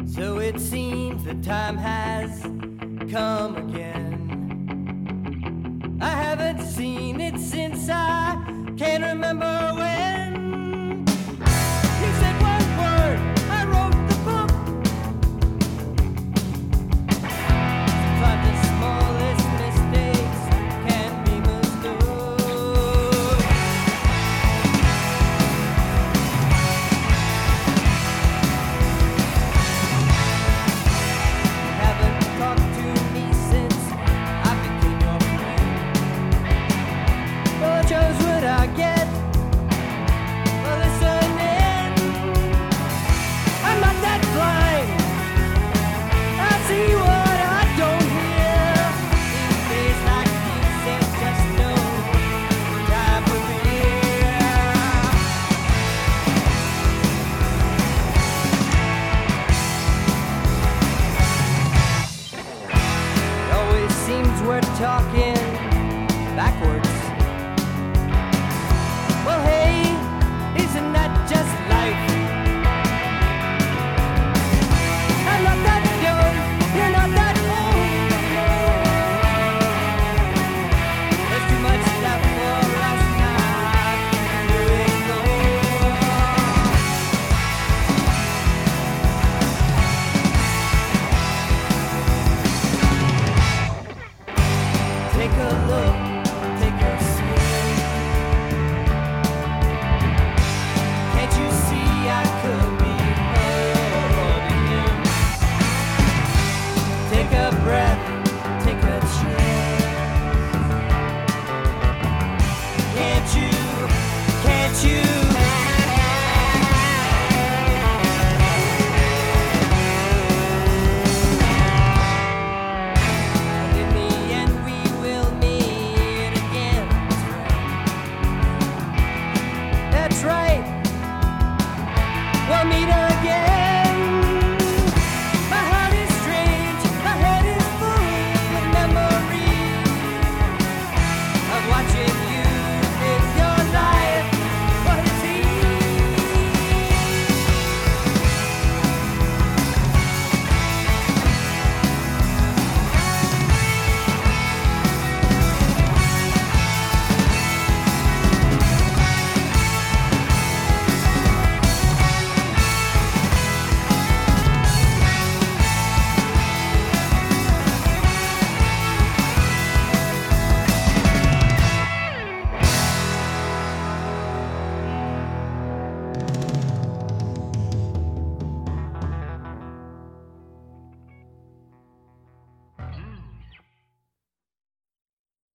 So it seems the time has come again. I haven't seen it since I can't remember when. You said one word, I wrote the book. Sometimes the smallest mistakes can be mistook. You haven't talked to me since I became your friend. Well, I chose what I get. Well, listening, I'm not that blind. I see what I don't hear. These days like these, there's just no time for fear. It always seems we're talking backwards. Well, hey, isn't that just life? I'm not that young, you're not that old. There's too much left for us not to ignore. Take a look, take a swing. Can't you see I could be holding you? Take a breath, take a chance. Can't you, can't you? And in the end we will meet again. That's right. We'll meet again.